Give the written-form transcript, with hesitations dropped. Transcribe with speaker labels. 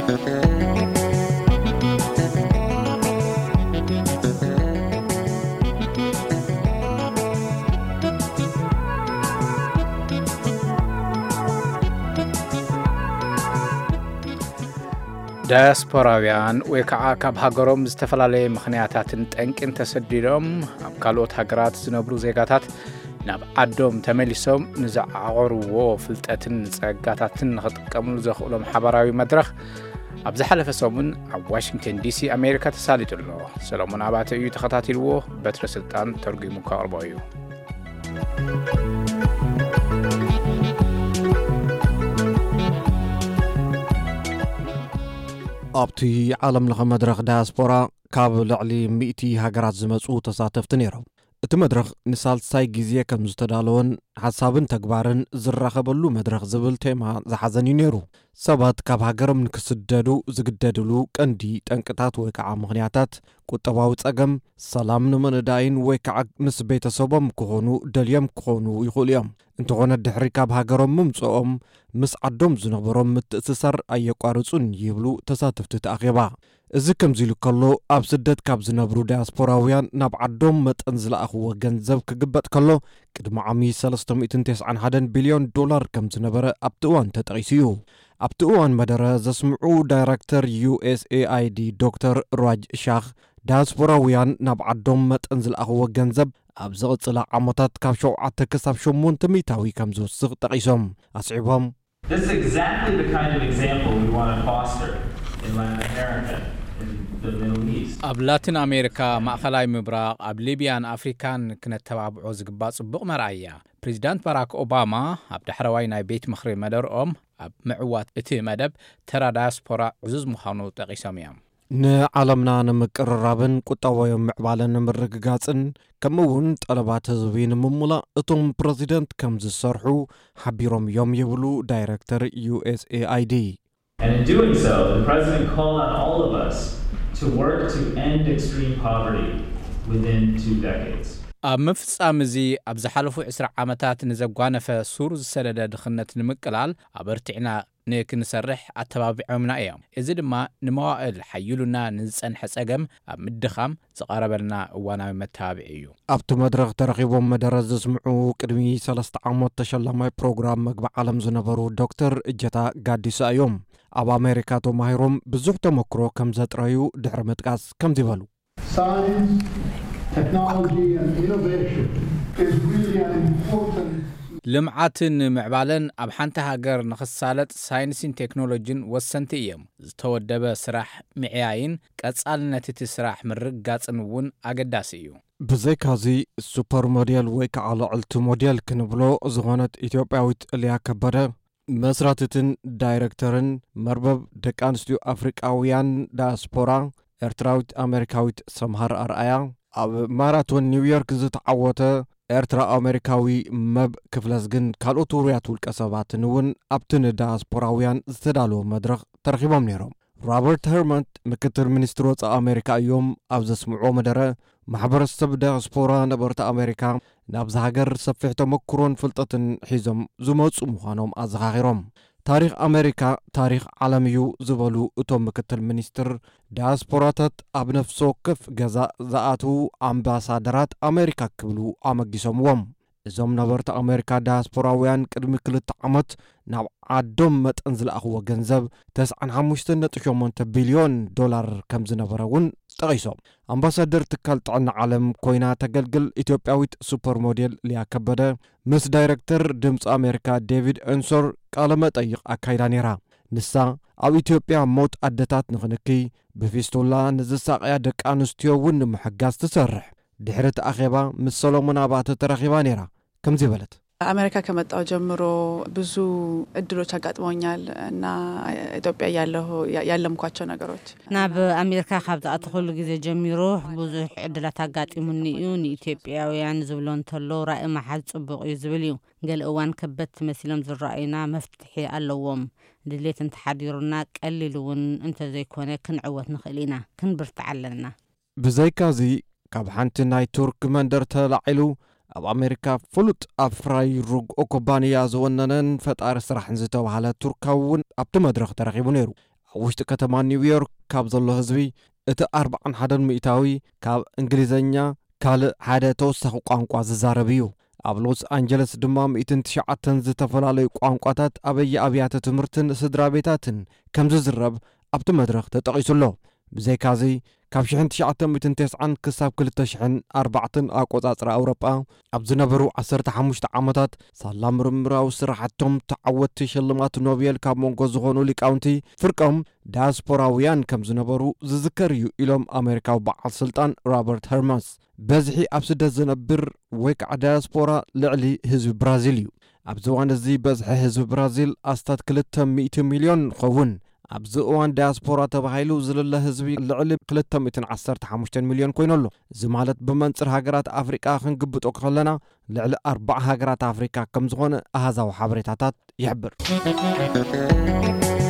Speaker 1: ዲያስፖራውያን ወይ ከዓ ካብ ሃገሮም ዝተፈላለዩ ምኽንያታትን ጠንቅን ተሰዲዶም ኣብ ካልኦት ሃገራት ዝነብሩ ዜጋታት ናብ ዓዶም ተመሊሶም ንዝዓቆርዎ ፍልጠትን ጸጋታትን ንኽጥቀምሉ ዘኽእሎም ሓበራዊ መድረኽ ኣብ ዝሓለፈ ሰሙን ኣብ ዋሽንግተን ዲሲ ኣሜሪካ ተሳሊጡ ኣሎ። ሰሎሞን ኣባተ እዩ ተኸታቲልዎ፣ በትረ ስልጣን ተርጉሙ ከቕርቦ እዩ።
Speaker 2: ኣብቲ ዓለም ለኸ መድረኽ ዲያስፖራ ካብ ልዕሊ 100 ሃገራት ዝመጹ ተሳተፍቲ ነይሮም። እቲ መድረኽ ንሳልሳይ ግዜ ከም ዝተዳለወን ሓሳብን ተግባርን ዝራኸበሉ መድረኽ ዝብል ቴማ ዝሓዘን እዩ ነይሩ። ሰባት ካብ ሃገሮም ንክስደዱ ዝግደድሉ ቀንዲ ጠንቅታት ወይ ከዓ ምኽንያታት ቁጠባዊ ጸገም፣ ሰላም ንምንዳይን ወይ ከዓ ምስ ቤተሰቦም ክኾኑ ደልዮም ክኾኑ ይኽእሉ እዮም። እንተኾነ ድሕሪ ካብ ሃገሮም ምምጽኦም ምስ ዓዶም ዝነበሮም ምትእስሳር ኣየቋርጹን ይብሉ ተሳተፍቲ ተኣኺባ። እዚ ከምዚ ኢሉ ከሎ ኣብ ስደት ካብ ዝነብሩ ዲያስፖራውያን ናብ ዓዶም መጠን ዝለኣኽዎ ገንዘብ ክግበጥ ከሎ ቅድሚ ዓሚ $391 ቢልዮን ከም ዝነበረ ኣብቲ እዋን ተጠቒሱ እዩ። ኣብቲ እዋን መደረ ዘስምዑ ዳይረክተር USAID ዶክተር ራጅ ሻኽ ዲያስፖራውያን ናብ ዓዶም መጠን ዝለኣኽዎ ገንዘብ ኣብ ዝቕጽላ ዓመታት ካብ 7 ክሳብ 8 ሚእታዊ ከም ዝውስኽ ጠቒሶም ኣስዒቦም
Speaker 3: This is exactly the kind of example we want to foster in Latin America, in the Middle East.
Speaker 1: ኣብ ላቲን ኣሜሪካ ማእኸላይ ምብራቕ ኣብ ሊብያን ኣፍሪካን ክነተባብዖ ዝግባእ ጽቡቕ መርኣያ ፕሬዚዳንት ባራክ ኦባማ ኣብ ዳሕረዋይ ናይ ቤት ምኽሪ መደርኦም ኣብ ምዕዋት እቲ መደብ ተራ ዳያስፖራ ዕዙዝ ምዃኑ ጠቒሶም እዮም። ንዓለምና ንምቅርራብን ቁጠባዊ ምዕባለን ንምርግጋጽን ከምኡውን ጠለባት ህዝቢ ንምምላእ እቶም ፕሬዚደንት ከም ዝሰርሑ ሓቢሮም እዮም ይብሉ ዳይረክተር USAID.
Speaker 3: And in doing so, the president called on all of us to work to end extreme poverty within 2 decades.
Speaker 1: ኣብ ምፍጻም እዚ ኣብ ዝሓለፉ 20 ዓመታት ንዘጓነፈ ሱር ዝሰደደ ድኽነት ንምቅላል ኣበርቲዕና ንክንሰርሕ ኣተባቢዖምና እዮም። እዚ ድማ ንመዋእል ሓይሉና ንዝጸንሐ ጸገም ኣብ ምድኻም ዝቐረበልና እዋናዊ መተባብዒ እዩ። ኣብቲ መድረኽ ተረኺቦም መደረ ዘስምዑ ቅድሚ 3 ዓመት ተሸላማይ ፕሮግራም መግቢ ዓለም ዝነበሩ ዶክተር እጀታ ጋዲሳ እዮም። ኣብ ኣሜሪካ ተማሂሮም ብዙሕ ተመክሮ ከም ዘጥረዩ ድሕሪ ምጥቃስ ከም ዝበሉ
Speaker 4: Science, technology and innovation is really an important
Speaker 1: ልምዓትን ምዕባለን ኣብ ሓንቲ ሃገር ንኽሳለጥ ሳይንስን ቴክኖሎጂን ወሰንቲ እዮም። ዝተወደበ ስራሕ ምዕያይን ቀጻልነት እቲ ስራሕ ምርጋጽን እውን ኣገዳሲ እዩ።
Speaker 2: ብዘይካዚ ሱፐር ሞዴል ወይ ከዓ ልዕልቲ ሞዴል ክንብሎ ዝኾነት ኢትዮጵያዊት እልያ ከበደ መስራትትን ዳይረክተርን መርበብ ደቂ ኣንስትዮ ኣፍሪቃውያን ዳያስፖራ ኤርትራዊት ኣሜሪካዊት ሰምሃር ኣርኣያ ኣብ ማራቶን ኒውዮርክ ዝተዓወተ ኤርትራ ኣሜሪካዊ መብ ክፍለስግን ካልኦት ውርያት ውልቀ ሰባትን እውን ኣብቲ ንዳያስፖራውያን ዝተዳለወ መድረኽ ተረኺቦም ነይሮም። ሮበርት ሄርመንት ምክትል ሚኒስትር ወፃኢ ኣሜሪካ እዮም ኣብ ዘስምዖ መደረ ማሕበረሰብ ዲያስፖራ ነበርቲ ኣሜሪካ ናብዚ ሃገር ሰፊሕ ተመክሮን ፍልጠትን ሒዞም ዝመፁ ምዃኖም ኣዘኻኺሮም። ታሪኽ ኣሜሪካ ታሪኽ ዓለም እዩ ዝበሉ እቶም ምክትል ሚኒስትር ዲያስፖራታት ኣብ ነፍሲ ወከፍ ገዛ ዝኣትዉ ኣምባሳደራት ኣሜሪካ ክብሉ ኣመጊሶምዎም። እዞም ነበርቲ ኣሜሪካ ዲያስፖራውያን ቅድሚ 2 ዓመት ናብ ዓዶም መጠን ዝለኣኽዎ ገንዘብ $95.8 ቢልዮን ከም ዝነበረ እውን ጠቒሶም። ኣምባሳደር ትካል ጥዕና ዓለም ኮይና ተገልግል ኢትዮጵያዊት ሱፐር ሞዴል ልያ ከበደ ምስ ዳይረክተር ድምፂ ኣሜሪካ ዴቪድ ኤንሶር ቃለ መጠይቕ ኣካይዳ ነይራ። ንሳ ኣብ ኢትዮጵያ ሞት ኣደታት ንኽንክይ ብፊስቱላ ንዝሳቕያ ደቂ ኣንስትዮ እውን ንምሕጋዝ ትሰርሕ ድሕሪ ተኣኼባ ምስ ሰሎሞን ኣባተ ተረኺባ ነይራ ከምዚ በለት
Speaker 5: አሜሪካ ከመጣው ጀምሮ ብዙ እድሎች አጋጥሞኛል እና ኢትዮጵያ ያለምኳቸው ነገሮች
Speaker 6: ናብ አሜሪካ ካብ ተአተኸሉ ጊዜ ጀምሮ ብዙ እድላት አጋጥሙኒ እዩ ኢትዮጵያውያን ዝብሎን ተሎ ራእይ ማሐዝ ጽቡቕ እዩ ዝብል እዩ ገለ እዋን ከበት መስሎም ዝራእይና መፍትሒ ኣለዎም ድሌት እንተሓዲሩና ቀሊሉውን እንተ ዘይኮነ ክንዕወት ንኽእሊና ክንብርታ ኣለና
Speaker 2: ብዘይካዚ ካብ ሓንቲ ናይ ቱርክ መንደር ተላዒሉ ኣብ ኣሜሪካ ፍሉጥ ኣፍራይ ሩግ ኩባንያ ዝወነነን ፈጣሪ ስራሕን ዝተባሃለ ቱርካውን ኣብቲ መድረኽ ተረኺቡ ነይሩ። ውሽጢ ከተማ ኒውዮርክ ካብ ዘሎ ህዝቢ እቲ 41 ሚእታዊ ካብ እንግሊዘኛ ካልእ ሓደ ተወሳኺ ቋንቋ ዝዛረብ እዩ ኣብ ሎስ አንጀለስ ድማ 109 ዝተፈላለዩ ቋንቋታት ኣበየ ኣብያተ ትምህርትን ስድራ ቤታትን ከም ዝዝረብ ኣብቲ መድረኽ ተጠቒሱሎ ብዘይካዚ ካብ 1990 ክሳብ 2004 ኣቆጻጽራ ኣውሮጳ ኣብ ዝነበሩ 15 ዓመታት ሳላ ምርምራዊ ስራሕቶም ተዓወቲ ሽልማት ኖቤል ካብ መንጎ ዝኾኑ ሊቃውንቲ ፍርቆም ዳያስፖራውያን ከም ዝነበሩ ዝዝከር እዩ ኢሎም ኣሜሪካዊ በዓል ስልጣን ሮበርት ሄርማስ በዝሒ ኣብ ስደት ዝነብር ወይ ከዓ ዳያስፖራ ልዕሊ ህዝቢ ብራዚል እዩ ኣብዚ እዋን እዚ በዝሒ ህዝቢ ብራዚል ኣስታት 200 ሚልዮን ኸውን ኣብዚ እዋን ዳያስፖራ ተባሂሉ ዝልለ ህዝቢ ልዕሊ 215 ሚልዮን ኮይኑሎ እዚ ማለት ብመንጽር ሃገራት ኣፍሪቃ ክንግብጦ ከለና ልዕሊ 40 ሃገራት ኣፍሪካ ከም ዝኾነ ኣሃዛዊ ሓበሬታታት ይሕብር